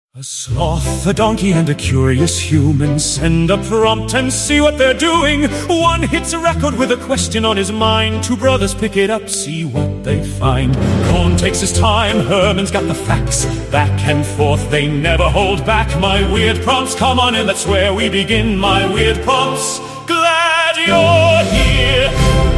A sloth, a donkey, and a curious human send a prompt and see what they're doing. One hits a record with a question on his mind. Two brothers pick it up, see what they find. Cohn takes his time, Herman's got the facts. Back and forth, they never hold back. My weird prompts, come on in, that's where we begin. My weird prompts, glad you're here.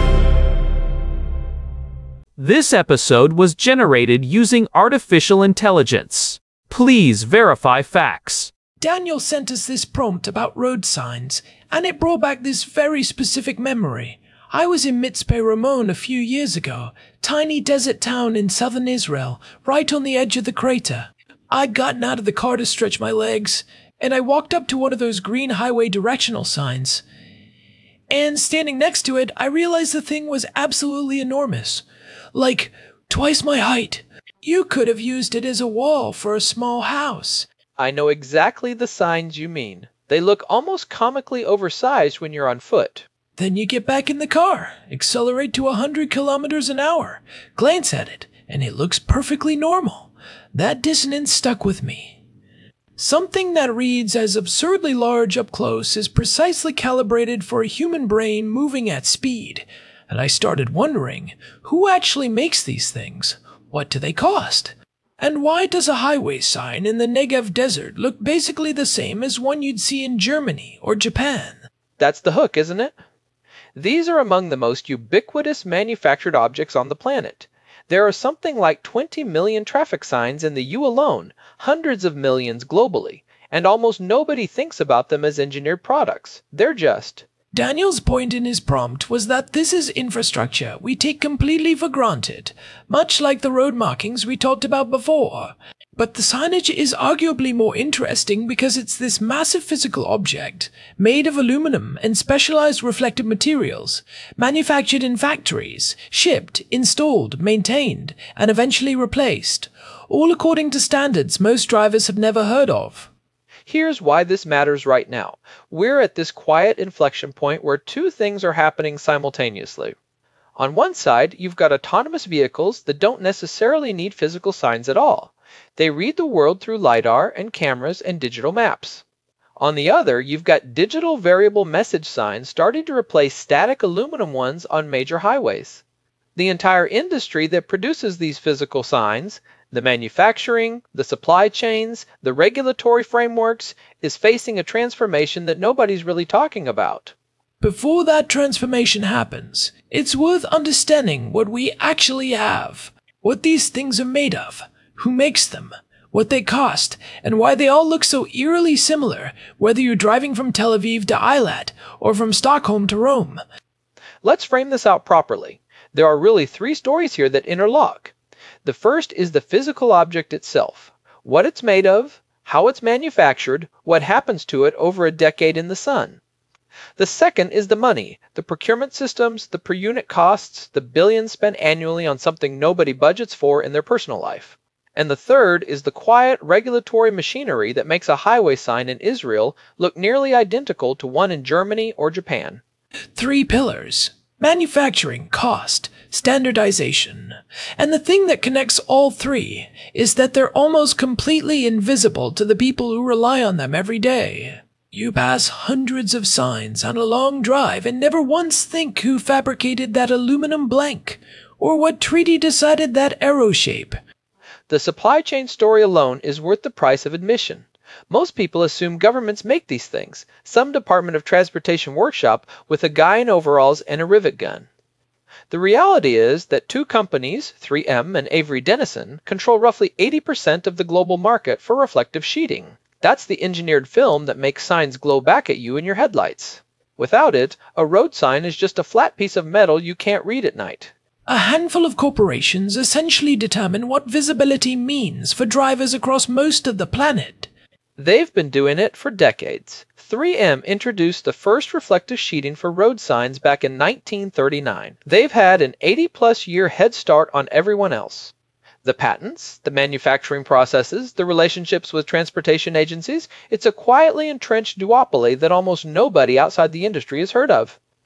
This episode was generated using artificial intelligence. Please verify facts. Daniel sent us this prompt about road signs, and it brought back this very specific memory. I was in Mitzpe Ramon a few years ago, tiny desert town in southern Israel, right on the edge of the crater. I'd gotten out of the car to stretch my legs, and I walked up to one of those green highway directional signs. And standing next to it, I realized the thing was absolutely enormous. Like, twice my height. You could have used it as a wall for a small house. I know exactly the signs you mean. They look almost comically oversized when you're on foot. Then you get back in the car, accelerate to 100 kilometers an hour, glance at it, and it looks perfectly normal. That dissonance stuck with me. Something that reads as absurdly large up close is precisely calibrated for a human brain moving at speed. And I started wondering, who actually makes these things? What do they cost? And why does a highway sign in the Negev desert look basically the same as one you'd see in Germany or Japan? That's the hook, isn't it? These are among the most ubiquitous manufactured objects on the planet. There are something like 20 million traffic signs in the U alone, hundreds of millions globally, and almost nobody thinks about them as engineered products. They're just... Daniel's point in his prompt was that this is infrastructure we take completely for granted, much like the road markings we talked about before. But the signage is arguably more interesting because it's this massive physical object, made of aluminum and specialized reflective materials, manufactured in factories, shipped, installed, maintained, and eventually replaced, all according to standards most drivers have never heard of. Here's why this matters right now. We're at this quiet inflection point where two things are happening simultaneously. On one side, you've got autonomous vehicles that don't necessarily need physical signs at all. They read the world through LiDAR and cameras and digital maps. On the other, you've got digital variable message signs starting to replace static aluminum ones on major highways. The entire industry that produces these physical signs, the manufacturing, the supply chains, the regulatory frameworks, is facing a transformation that nobody's really talking about. Before that transformation happens, it's worth understanding what we actually have, what these things are made of, who makes them, what they cost, and why they all look so eerily similar, whether you're driving from Tel Aviv to Eilat or from Stockholm to Rome. Let's frame this out properly. There are really three stories here that interlock. The first is the physical object itself, what it's made of, how it's manufactured, what happens to it over a decade in the sun. The second is the money, the procurement systems, the per unit costs, the billions spent annually on something nobody budgets for in their personal life. And the third is the quiet regulatory machinery that makes a highway sign in Israel look nearly identical to one in Germany or Japan. 3 pillars: manufacturing, cost, standardization. And the thing that connects all three is that they're almost completely invisible to the people who rely on them every day. You pass hundreds of signs on a long drive and never once think who fabricated that aluminum blank, or what treaty decided that arrow shape. The supply chain story alone is worth the price of admission. Most people assume governments make these things, some Department of Transportation workshop with a guy in overalls and a rivet gun. The reality is that two companies, 3M and Avery Dennison, control roughly 80% of the global market for reflective sheeting. That's the engineered film that makes signs glow back at you in your headlights. Without it, a road sign is just a flat piece of metal you can't read at night. A handful of corporations essentially determine what visibility means for drivers across most of the planet. They've been doing it for decades. 3M introduced the first reflective sheeting for road signs back in 1939. They've had an 80-plus year head start on everyone else. The patents, the manufacturing processes, the relationships with transportation agencies, it's a quietly entrenched duopoly that almost nobody outside the industry has heard of.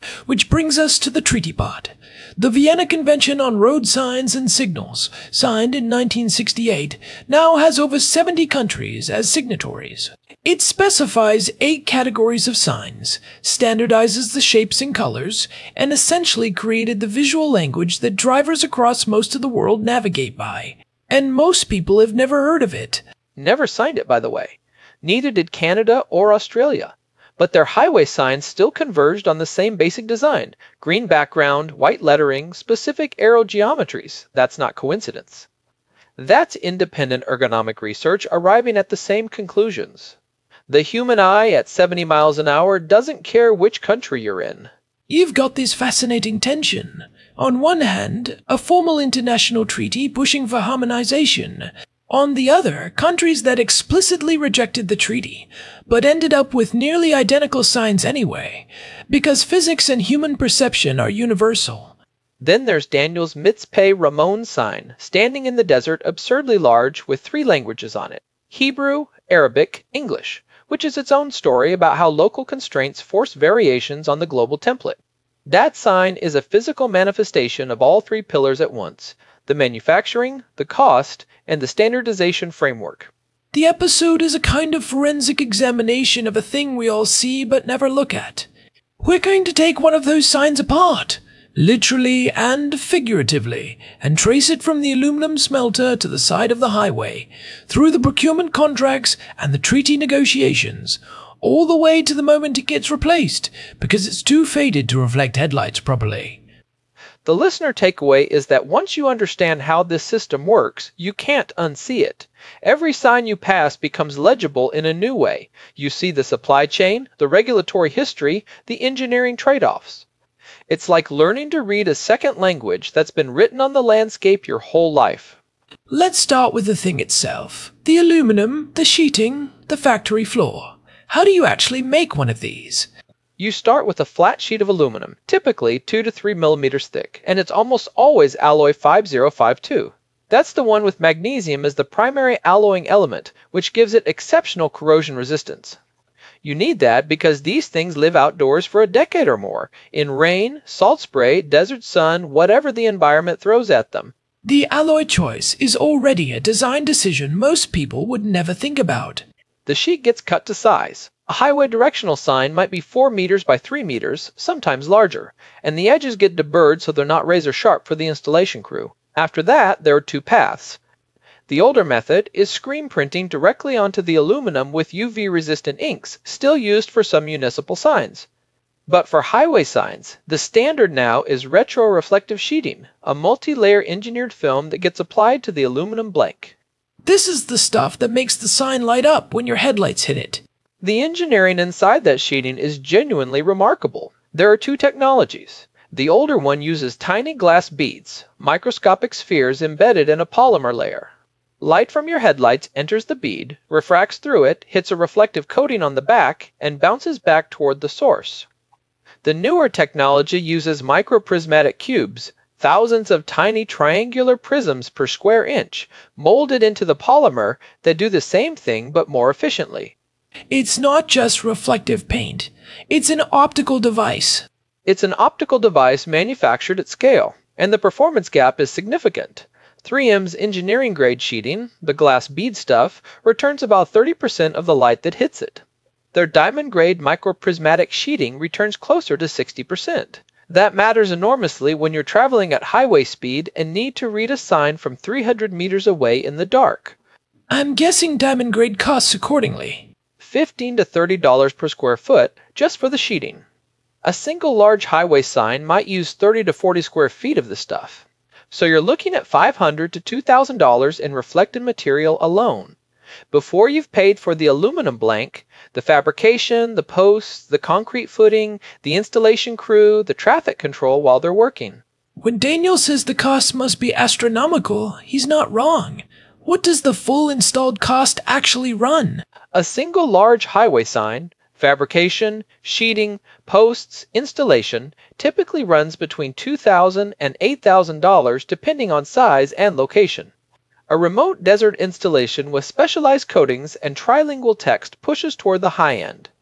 Which brings us to the treaty part. The Vienna Convention on Road Signs and Signals, signed in 1968, now has over 70 countries as signatories. It specifies 8 categories of signs, standardizes the shapes and colors, and essentially created the visual language that drivers across most of the world navigate by. And most people have never heard of it. Never signed it, by the way. Neither did Canada or Australia. But their highway signs still converged on the same basic design: green background, white lettering, specific arrow geometries. That's not coincidence. That's independent ergonomic research arriving at the same conclusions. The human eye at 70 miles an hour doesn't care which country you're in. You've got this fascinating tension. On one hand, a formal international treaty pushing for harmonization. On the other, countries that explicitly rejected the treaty, but ended up with nearly identical signs anyway, because physics and human perception are universal. Then there's Daniel's Mitzpe-Ramon sign, standing in the desert, absurdly large, with 3 languages on it: Hebrew, Arabic, English, which is its own story about how local constraints force variations on the global template. That sign is a physical manifestation of all 3 pillars at once: the manufacturing, the cost, and the standardization framework. The episode is a kind of forensic examination of a thing we all see but never look at. We're going to take one of those signs apart, literally and figuratively, and trace it from the aluminum smelter to the side of the highway, through the procurement contracts and the treaty negotiations, all the way to the moment it gets replaced, because it's too faded to reflect headlights properly. The listener takeaway is that once you understand how this system works, you can't unsee it. Every sign you pass becomes legible in a new way. You see the supply chain, the regulatory history, the engineering trade-offs. It's like learning to read a second language that's been written on the landscape your whole life. Let's start with the thing itself. The aluminum, the sheeting, the factory floor. How do you actually make one of these? You start with a flat sheet of aluminum, typically 2 to 3 millimeters thick, and it's almost always alloy 5052. That's the one with magnesium as the primary alloying element, which gives it exceptional corrosion resistance. You need that because these things live outdoors for a decade or more, in rain, salt spray, desert sun, whatever the environment throws at them. The alloy choice is already a design decision most people would never think about. The sheet gets cut to size. A highway directional sign might be 4 meters by 3 meters, sometimes larger, and the edges get deburred so they're not razor sharp for the installation crew. After that, there are 2 paths. The older method is screen printing directly onto the aluminum with UV-resistant inks, still used for some municipal signs. But for highway signs, the standard now is retroreflective sheeting, a multi-layer engineered film that gets applied to the aluminum blank. This is the stuff that makes the sign light up when your headlights hit it. The engineering inside that sheeting is genuinely remarkable. There are 2 technologies. The older one uses tiny glass beads, microscopic spheres embedded in a polymer layer. Light from your headlights enters the bead, refracts through it, hits a reflective coating on the back, and bounces back toward the source. The newer technology uses microprismatic cubes, thousands of tiny triangular prisms per square inch, molded into the polymer that do the same thing but more efficiently. It's not just reflective paint. It's an optical device. It's an optical device manufactured at scale, and the performance gap is significant. 3M's engineering-grade sheeting, the glass bead stuff, returns about 30% of the light that hits it. Their diamond-grade microprismatic sheeting returns closer to 60%. That matters enormously when you're traveling at highway speed and need to read a sign from 300 meters away in the dark. I'm guessing diamond grade costs accordingly. $15 to $30 per square foot just for the sheeting. A single large highway sign might use 30 to 40 square feet of the stuff. So you're looking at $500 to $2,000 in reflected material alone, before you've paid for the aluminum blank, the fabrication, the posts, the concrete footing, the installation crew, the traffic control while they're working. When Daniel says the cost must be astronomical, he's not wrong. What does the full installed cost actually run? A single large highway sign, fabrication, sheeting, posts, installation, typically runs between $2,000 and $8,000 depending on size and location. A remote desert installation with specialized coatings and trilingual text pushes toward the high end.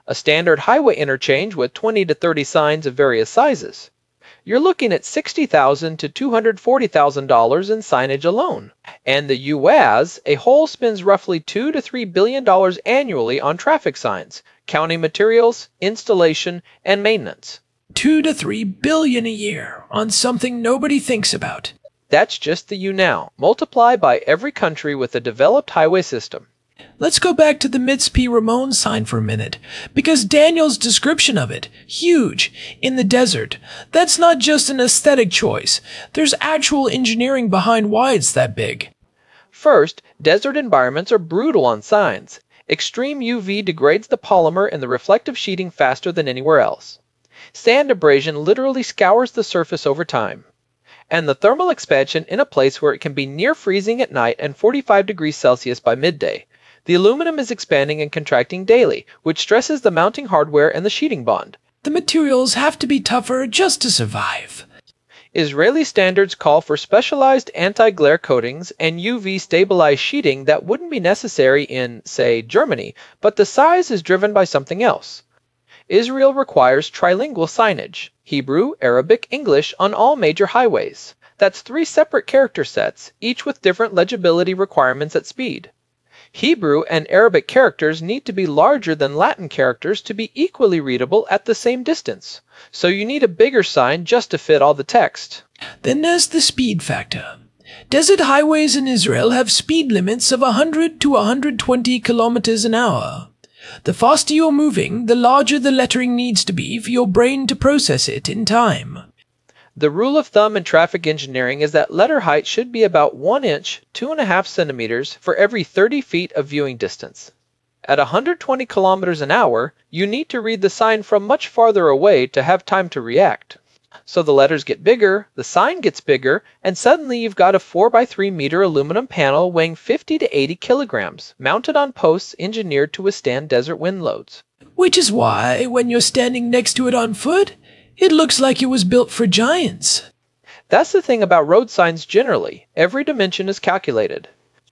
a standard highway interchange with 20 to 30 signs of various sizes. You're looking at $60,000 to $240,000 in signage alone. And the U.S., a whole spends roughly $2 to $3 billion annually on traffic signs, counting materials, installation, and maintenance. 2 to 3 billion a year on something nobody thinks about. That's just the U-Now. Multiply by every country with a developed highway system. Let's go back to the Mitzpe Ramon sign for a minute, because Daniel's description of it, huge, in the desert, that's not just an aesthetic choice. There's actual engineering behind why it's that big. First, desert environments are brutal on signs. Extreme UV degrades the polymer and the reflective sheeting faster than anywhere else. Sand abrasion literally scours the surface over time. And the thermal expansion in a place where it can be near freezing at night and 45 degrees Celsius by midday. The aluminum is expanding and contracting daily, which stresses the mounting hardware and the sheeting bond. The materials have to be tougher just to survive. Israeli standards call for specialized anti-glare coatings and UV-stabilized sheeting that wouldn't be necessary in, say, Germany, but the size is driven by something else. Israel requires trilingual signage, Hebrew, Arabic, English, on all major highways. That's 3 separate character sets, each with different legibility requirements at speed. Hebrew and Arabic characters need to be larger than Latin characters to be equally readable at the same distance, so you need a bigger sign just to fit all the text. Then there's the speed factor. Desert highways in Israel have speed limits of 100 to 120 kilometers an hour. The faster you're moving, the larger the lettering needs to be for your brain to process it in time. The rule of thumb in traffic engineering is that letter height should be about 1 inch, 2.5 centimeters for every 30 feet of viewing distance. At 120 kilometers an hour, you need to read the sign from much farther away to have time to react. So the letters get bigger, the sign gets bigger, and suddenly you've got a 4x3 meter aluminum panel weighing 50 to 80 kilograms, mounted on posts engineered to withstand desert wind loads. Which is why, when you're standing next to it on foot, it looks like it was built for giants. That's the thing about road signs generally. Every dimension is calculated.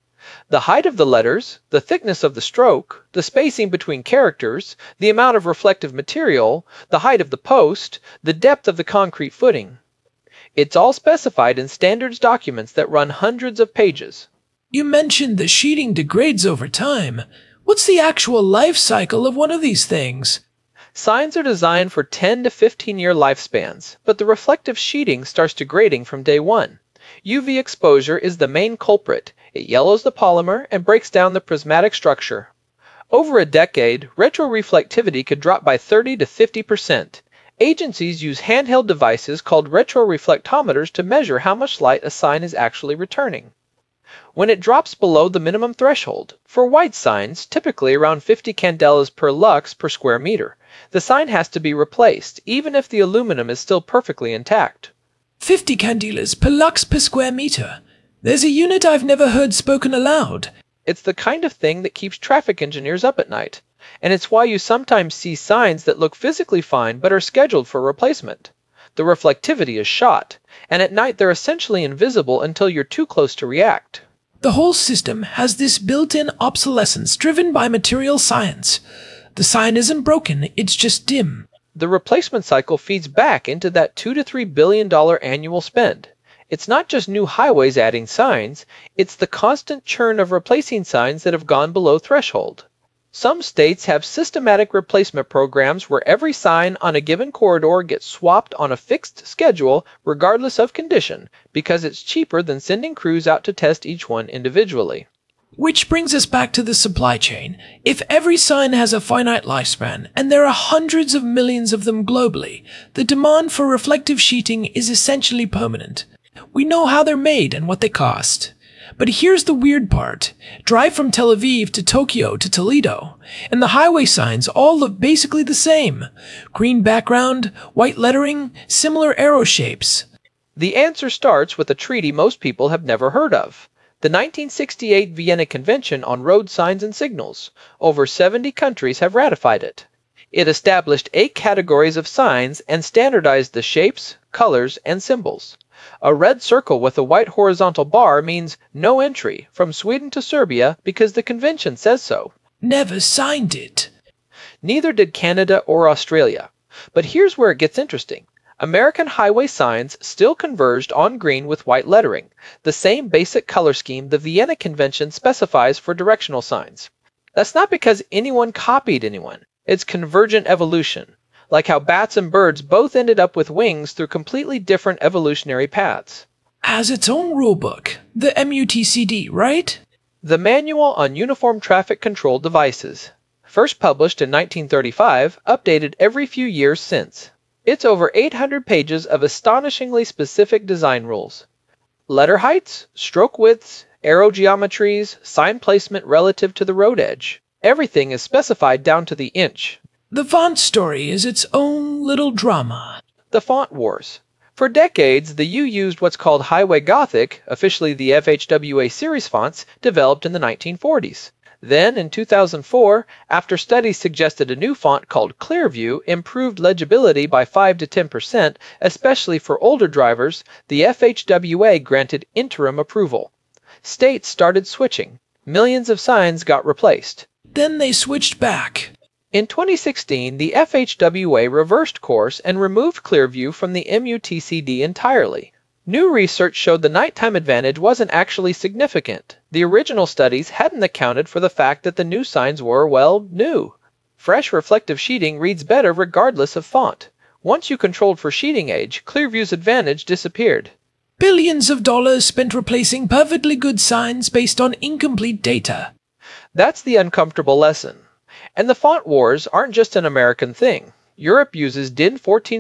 The height of the letters, the thickness of the stroke, the spacing between characters, the amount of reflective material, the height of the post, the depth of the concrete footing. It's all specified in standards documents that run hundreds of pages. You mentioned the sheeting degrades over time. What's the actual life cycle of one of these things? Signs are designed for 10 to 15-year lifespans, but the reflective sheeting starts degrading from day one. UV exposure is the main culprit. It yellows the polymer and breaks down the prismatic structure. Over a decade, retroreflectivity could drop by 30 to 50%. Agencies use handheld devices called retroreflectometers to measure how much light a sign is actually returning. When it drops below the minimum threshold, for white signs, typically around 50 candelas per lux per square meter, the sign has to be replaced, even if the aluminum is still perfectly intact. 50 candelas per lux per square meter. There's a unit I've never heard spoken aloud. It's the kind of thing that keeps traffic engineers up at night, and it's why you sometimes see signs that look physically fine but are scheduled for replacement. The reflectivity is shot, and at night they're essentially invisible until you're too close to react. The whole system has this built-in obsolescence driven by material science. The sign isn't broken, it's just dim. The replacement cycle feeds back into that $2 to $3 billion annual spend. It's not just new highways adding signs, it's the constant churn of replacing signs that have gone below threshold. Some states have systematic replacement programs where every sign on a given corridor gets swapped on a fixed schedule regardless of condition, because it's cheaper than sending crews out to test each one individually. Which brings us back to the supply chain. If every sign has a finite lifespan, and there are hundreds of millions of them globally, the demand for reflective sheeting is essentially permanent. We know how they're made and what they cost. But here's the weird part. Drive from Tel Aviv to Tokyo to Toledo, and the highway signs all look basically the same. Green background, white lettering, similar arrow shapes. The answer starts with a treaty most people have never heard of. The 1968 Vienna Convention on Road Signs and Signals. Over 70 countries have ratified it. It established 8 categories of signs and standardized the shapes, colors, and symbols. A red circle with a white horizontal bar means no entry from Sweden to Serbia because the convention says so. Never signed it. Neither did Canada or Australia. But here's where it gets interesting. American highway signs still converged on green with white lettering, the same basic color scheme the Vienna Convention specifies for directional signs. That's not because anyone copied anyone. It's convergent evolution, like how bats and birds both ended up with wings through completely different evolutionary paths. Has its own rulebook, the MUTCD, right? The Manual on Uniform Traffic Control Devices, first published in 1935, updated every few years since. It's over 800 pages of astonishingly specific design rules. Letter heights, stroke widths, arrow geometries, sign placement relative to the road edge. Everything is specified down to the inch. The font story is its own little drama. The font wars. For decades, the U used what's called Highway Gothic, officially the FHWA series fonts, developed in the 1940s. Then, in 2004, after studies suggested a new font called Clearview improved legibility by 5 to 10%, especially for older drivers, the FHWA granted interim approval. States started switching. Millions of signs got replaced. Then they switched back. In 2016, the FHWA reversed course and removed Clearview from the MUTCD entirely. New research showed the nighttime advantage wasn't actually significant. The original studies hadn't accounted for the fact that the new signs were, well, new. Fresh reflective sheeting reads better regardless of font. Once you controlled for sheeting age, Clearview's advantage disappeared. Billions of dollars spent replacing perfectly good signs based on incomplete data. That's the uncomfortable lesson. And the font wars aren't just an American thing. Europe uses DIN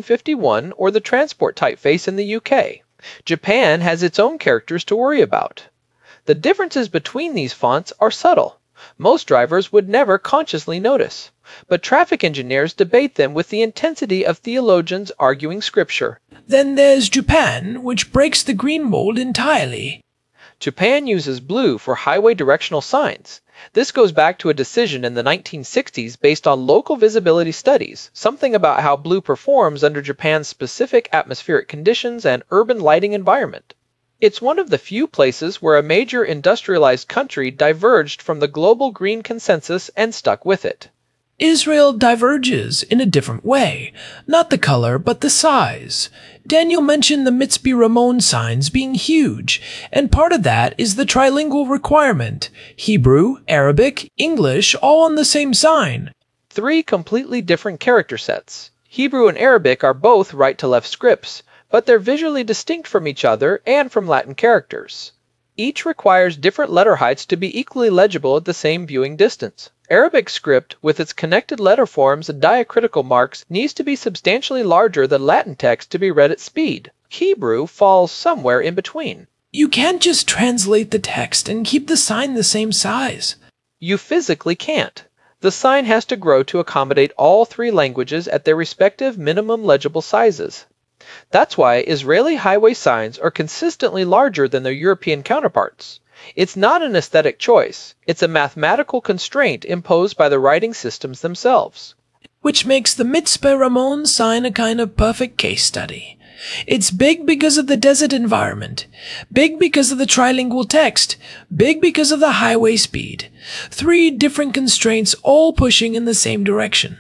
1451 or the transport typeface in the UK. Japan has its own characters to worry about. The differences between these fonts are subtle. Most drivers would never consciously notice, but traffic engineers debate them with the intensity of theologians arguing scripture. Then there's Japan, which breaks the green mold entirely. Japan uses blue for highway directional signs. This goes back to a decision in the 1960s based on local visibility studies, something about how blue performs under Japan's specific atmospheric conditions and urban lighting environment. It's one of the few places where a major industrialized country diverged from the global green consensus and stuck with it. Israel diverges in a different way, not the color but the size. Daniel mentioned the Mitzpe Ramon signs being huge, and part of that is the trilingual requirement. Hebrew, Arabic, English, all on the same sign. 3 completely different character sets. Hebrew and Arabic are both right-to-left scripts, but they're visually distinct from each other and from Latin characters. Each requires different letter heights to be equally legible at the same viewing distance. Arabic script, with its connected letter forms and diacritical marks, needs to be substantially larger than Latin text to be read at speed. Hebrew falls somewhere in between. You can't just translate the text and keep the sign the same size. You physically can't. The sign has to grow to accommodate all 3 languages at their respective minimum legible sizes. That's why Israeli highway signs are consistently larger than their European counterparts. It's not an aesthetic choice. It's a mathematical constraint imposed by the writing systems themselves. Which makes the Mitzpe Ramon sign a kind of perfect case study. It's big because of the desert environment, big because of the trilingual text, big because of the highway speed. 3 different constraints all pushing in the same direction.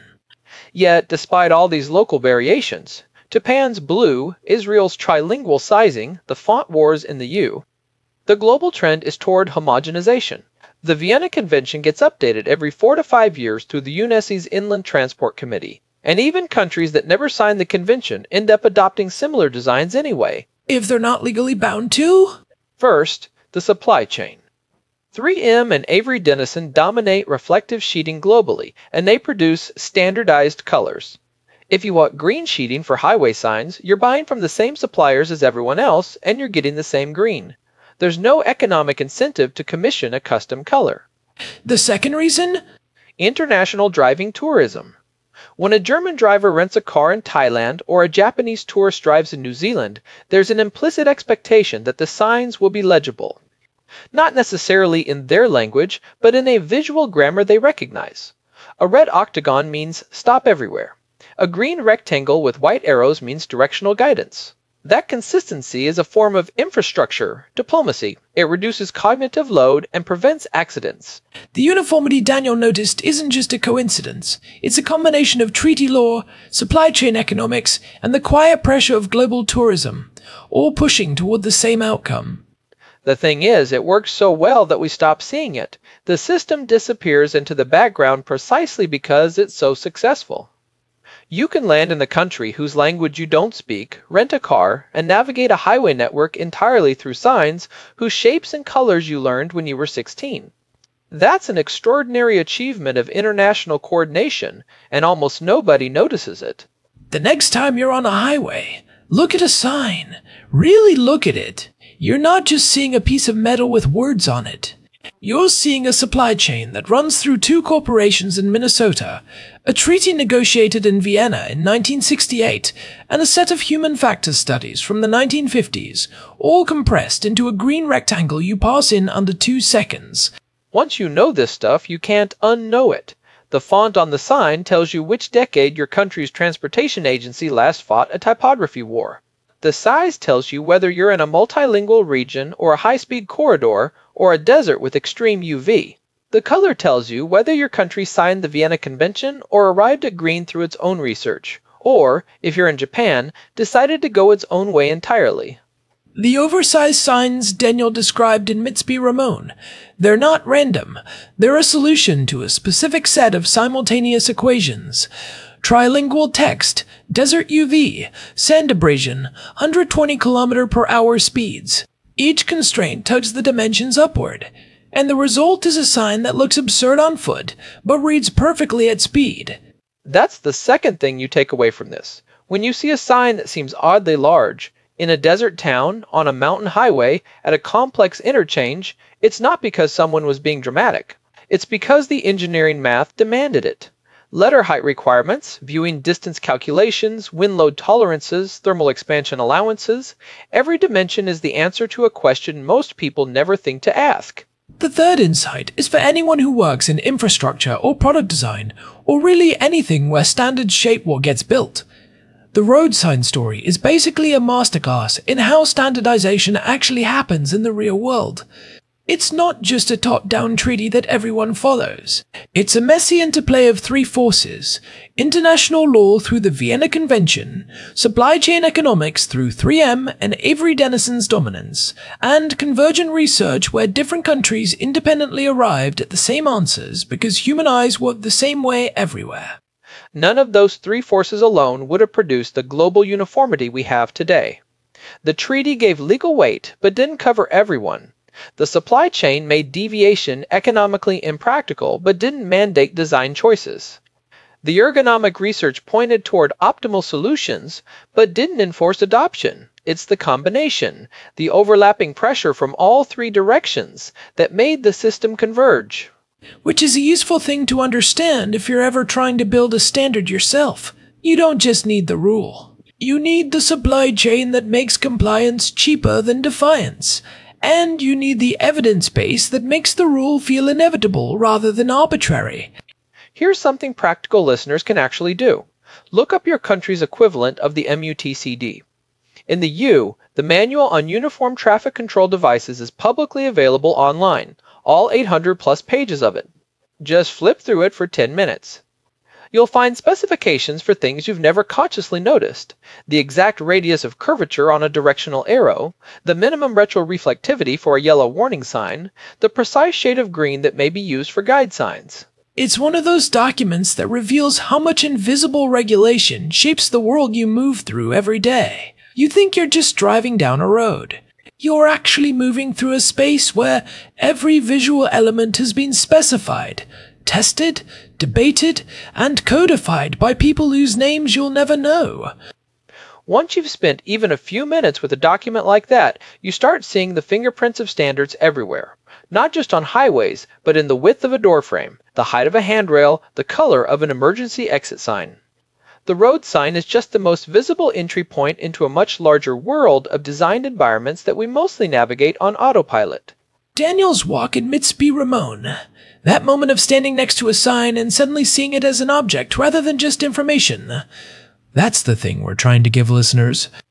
Yet, despite all these local variations, Japan's blue, Israel's trilingual sizing, the font wars in the U, the global trend is toward homogenization. The Vienna Convention gets updated every 4 to 5 years through the UNESCO's Inland Transport Committee, and even countries that never signed the convention end up adopting similar designs anyway. If they're not legally bound to? First, the supply chain. 3M and Avery Dennison dominate reflective sheeting globally, and they produce standardized colors. If you want green sheeting for highway signs, you're buying from the same suppliers as everyone else, and you're getting the same green. There's no economic incentive to commission a custom color. The second reason? International driving tourism. When a German driver rents a car in Thailand or a Japanese tourist drives in New Zealand, there's an implicit expectation that the signs will be legible. Not necessarily in their language, but in a visual grammar they recognize. A red octagon means stop everywhere. A green rectangle with white arrows means directional guidance. That consistency is a form of infrastructure, diplomacy. It reduces cognitive load and prevents accidents. The uniformity Daniel noticed isn't just a coincidence. It's a combination of treaty law, supply chain economics, and the quiet pressure of global tourism, all pushing toward the same outcome. The thing is, it works so well that we stop seeing it. The system disappears into the background precisely because it's so successful. You can land in a country whose language you don't speak, rent a car, and navigate a highway network entirely through signs whose shapes and colors you learned when you were 16. That's an extraordinary achievement of international coordination, and almost nobody notices it. The next time you're on a highway, look at a sign. Really look at it. You're not just seeing a piece of metal with words on it. You're seeing a supply chain that runs through two corporations in Minnesota, a treaty negotiated in Vienna in 1968, and a set of human factors studies from the 1950s, all compressed into a green rectangle you pass in under 2 seconds. Once you know this stuff, you can't unknow it. The font on the sign tells you which decade your country's transportation agency last fought a typography war. The size tells you whether you're in a multilingual region or a high-speed corridor or a desert with extreme UV. The color tells you whether your country signed the Vienna Convention or arrived at green through its own research, or, if you're in Japan, decided to go its own way entirely. The oversized signs Daniel described in Mitsby Ramon. They're not random. They're a solution to a specific set of simultaneous equations. Trilingual text, desert UV, sand abrasion, 120 km/h speeds. Each constraint tugs the dimensions upward, and the result is a sign that looks absurd on foot, but reads perfectly at speed. That's the second thing you take away from this. When you see a sign that seems oddly large, in a desert town, on a mountain highway, at a complex interchange, it's not because someone was being dramatic. It's because the engineering math demanded it. Letter height requirements, viewing distance calculations, wind load tolerances, thermal expansion allowances. Every dimension is the answer to a question most people never think to ask. The third insight is for anyone who works in infrastructure or product design, or really anything where standards shape what gets built. The road sign story is basically a masterclass in how standardization actually happens in the real world. It's not just a top-down treaty that everyone follows. It's a messy interplay of three forces: international law through the Vienna Convention, supply chain economics through 3M and Avery Dennison's dominance, and convergent research where different countries independently arrived at the same answers because human eyes work the same way everywhere. None of those three forces alone would have produced the global uniformity we have today. The treaty gave legal weight, but didn't cover everyone. The supply chain made deviation economically impractical, but didn't mandate design choices. The ergonomic research pointed toward optimal solutions, but didn't enforce adoption. It's the combination, the overlapping pressure from all three directions, that made the system converge. Which is a useful thing to understand if you're ever trying to build a standard yourself. You don't just need the rule. You need the supply chain that makes compliance cheaper than defiance. And you need the evidence base that makes the rule feel inevitable rather than arbitrary. Here's something practical listeners can actually do. Look up your country's equivalent of the MUTCD. In the U, the Manual on Uniform Traffic Control Devices is publicly available online, all 800 plus pages of it. Just flip through it for 10 minutes. You'll find specifications for things you've never consciously noticed: the exact radius of curvature on a directional arrow, the minimum retroreflectivity for a yellow warning sign, the precise shade of green that may be used for guide signs. It's one of those documents that reveals how much invisible regulation shapes the world you move through every day. You think you're just driving down a road. You're actually moving through a space where every visual element has been specified, tested, debated, and codified by people whose names you'll never know. Once you've spent even a few minutes with a document like that, you start seeing the fingerprints of standards everywhere. Not just on highways, but in the width of a doorframe, the height of a handrail, the color of an emergency exit sign. The road sign is just the most visible entry point into a much larger world of designed environments that we mostly navigate on autopilot. Daniel's walk in Mitsby Ramon. That moment of standing next to a sign and suddenly seeing it as an object rather than just information. That's the thing we're trying to give listeners.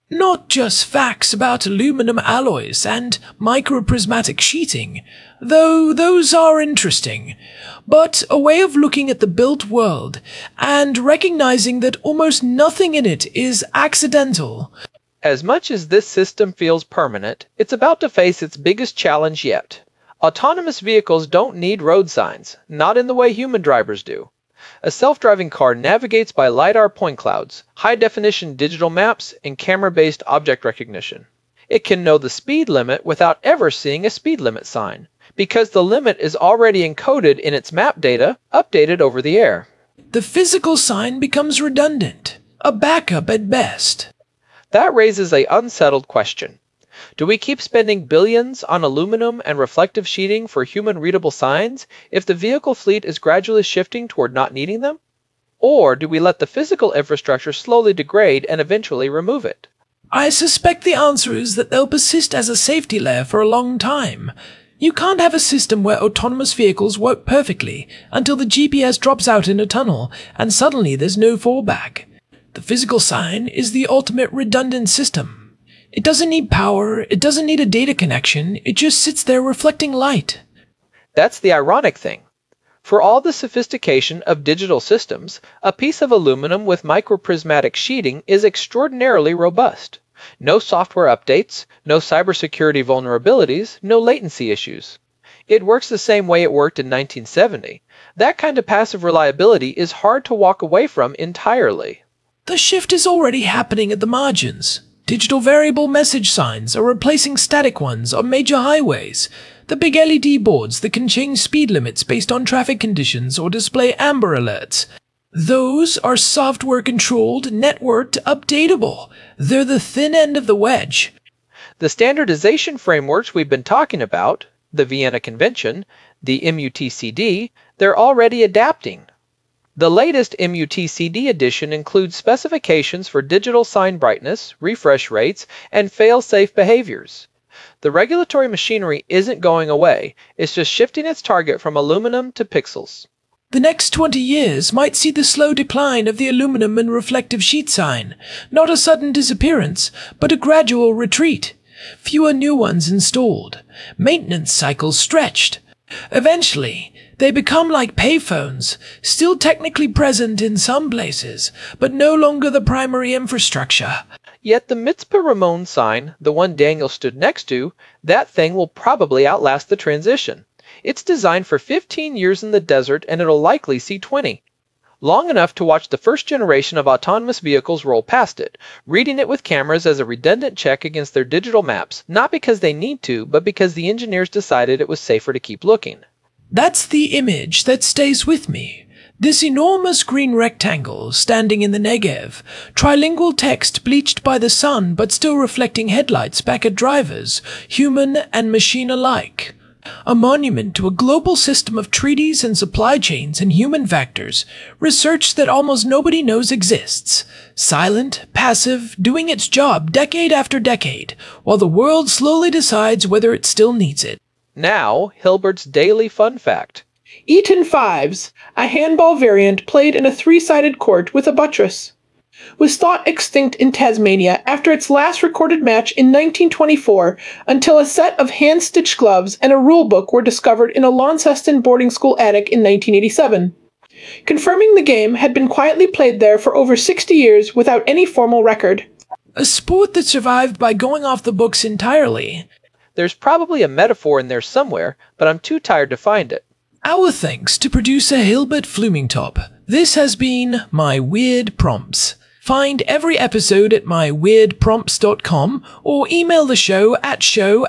Not just facts about aluminum alloys and microprismatic sheeting, though those are interesting, but a way of looking at the built world and recognizing that almost nothing in it is accidental. As much as this system feels permanent, it's about to face its biggest challenge yet. Autonomous vehicles don't need road signs, not in the way human drivers do. A self-driving car navigates by LiDAR point clouds, high-definition digital maps, and camera-based object recognition. It can know the speed limit without ever seeing a speed limit sign, because the limit is already encoded in its map data, updated over the air. The physical sign becomes redundant, a backup at best. That raises an unsettled question. Do we keep spending billions on aluminum and reflective sheeting for human-readable signs if the vehicle fleet is gradually shifting toward not needing them? Or do we let the physical infrastructure slowly degrade and eventually remove it? I suspect the answer is that they'll persist as a safety layer for a long time. You can't have a system where autonomous vehicles work perfectly until the GPS drops out in a tunnel and suddenly there's no fallback. The physical sign is the ultimate redundant system. It doesn't need power, it doesn't need a data connection, it just sits there reflecting light. That's the ironic thing. For all the sophistication of digital systems, a piece of aluminum with microprismatic sheeting is extraordinarily robust. No software updates, no cybersecurity vulnerabilities, no latency issues. It works the same way it worked in 1970. That kind of passive reliability is hard to walk away from entirely. The shift is already happening at the margins. Digital variable message signs are replacing static ones on major highways. The big LED boards that can change speed limits based on traffic conditions or display amber alerts. Those are software-controlled, networked, updatable. They're the thin end of the wedge. The standardization frameworks we've been talking about, the Vienna Convention, the MUTCD, they're already adapting. The latest MUTCD edition includes specifications for digital sign brightness, refresh rates, and fail-safe behaviors. The regulatory machinery isn't going away, it's just shifting its target from aluminum to pixels. The next 20 years might see the slow decline of the aluminum and reflective sheet sign. Not a sudden disappearance, but a gradual retreat. Fewer new ones installed. Maintenance cycles stretched. Eventually, they become like payphones, still technically present in some places, but no longer the primary infrastructure. Yet the Mitzpah Ramon sign, the one Daniel stood next to, that thing will probably outlast the transition. It's designed for 15 years in the desert and it'll likely see 20. Long enough to watch the first generation of autonomous vehicles roll past it, reading it with cameras as a redundant check against their digital maps, not because they need to, but because the engineers decided it was safer to keep looking. That's the image that stays with me. This enormous green rectangle standing in the Negev, trilingual text bleached by the sun but still reflecting headlights back at drivers, human and machine alike. A monument to a global system of treaties and supply chains and human factors, research that almost nobody knows exists. Silent, passive, doing its job decade after decade, while the world slowly decides whether it still needs it. Now, Hilbert's daily fun fact. Eaton Fives, a handball variant played in a three-sided court with a buttress, was thought extinct in Tasmania after its last recorded match in 1924 until a set of hand-stitched gloves and a rulebook were discovered in a Launceston boarding school attic in 1987, confirming the game had been quietly played there for over 60 years without any formal record. A sport that survived by going off the books entirely. There's probably a metaphor in there somewhere, but I'm too tired to find it. Our thanks to producer Hilbert Flumingtop. This has been My Weird Prompts. Find every episode at myweirdprompts.com or email the show at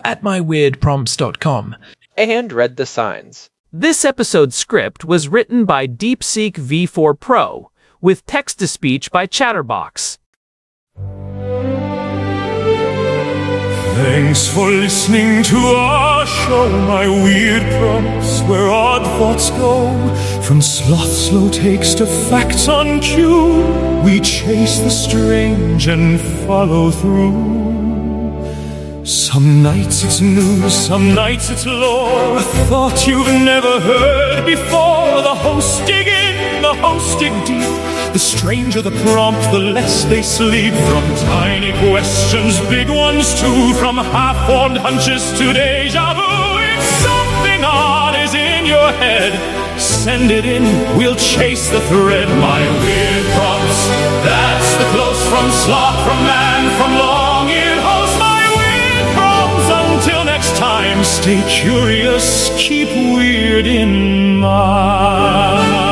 myweirdprompts.com. And read the signs. This episode's script was written by DeepSeek V4 Pro, with text-to-speech by Chatterbox. Thanks for listening to our show, My Weird Prompts, where odd thoughts go. From sloth slow takes to facts on cue, we chase the strange and follow through. Some nights it's news, some nights it's lore, a thought you've never heard before. The hosts dig in, the hosts dig deep, the The stranger the prompt, the less they sleep. From tiny questions, big ones too. From half-formed hunches to deja vu. If something odd is in your head, send it in, we'll chase the thread. My weird prompts, that's the close from sloth, from man, from long-eared host. My weird prompts, until next time, stay curious, keep weird in mind.